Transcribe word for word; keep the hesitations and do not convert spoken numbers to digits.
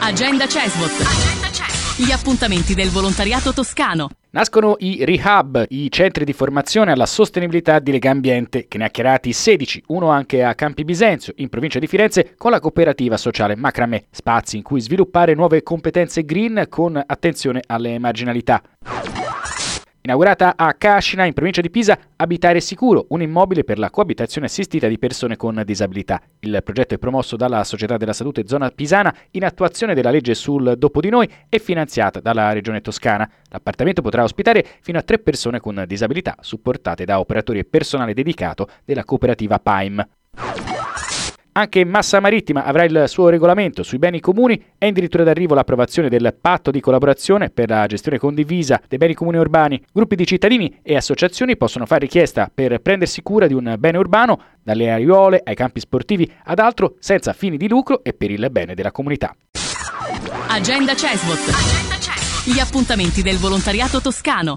Agenda Cesvot. Agenda Cesvot. Gli appuntamenti del volontariato toscano. Nascono i Rehab, i centri di formazione alla sostenibilità di Legambiente, che ne ha creati sedici, uno anche a Campi Bisenzio, in provincia di Firenze, con la cooperativa sociale Macramè, spazi in cui sviluppare nuove competenze green con attenzione alle marginalità. Inaugurata a Cascina, in provincia di Pisa, Abitare Sicuro, un immobile per la coabitazione assistita di persone con disabilità. Il progetto è promosso dalla Società della Salute Zona Pisana in attuazione della legge sul Dopo di Noi e finanziata dalla Regione Toscana. L'appartamento potrà ospitare fino a tre persone con disabilità, supportate da operatori e personale dedicato della cooperativa P A I M. Anche Massa Marittima avrà il suo regolamento sui beni comuni. È addirittura d'arrivo l'approvazione del patto di collaborazione per la gestione condivisa dei beni comuni urbani. Gruppi di cittadini e associazioni possono fare richiesta per prendersi cura di un bene urbano, dalle aiuole ai campi sportivi ad altro, senza fini di lucro e per il bene della comunità. Agenda Cesvot. Agenda Cesvot. Gli appuntamenti del volontariato toscano.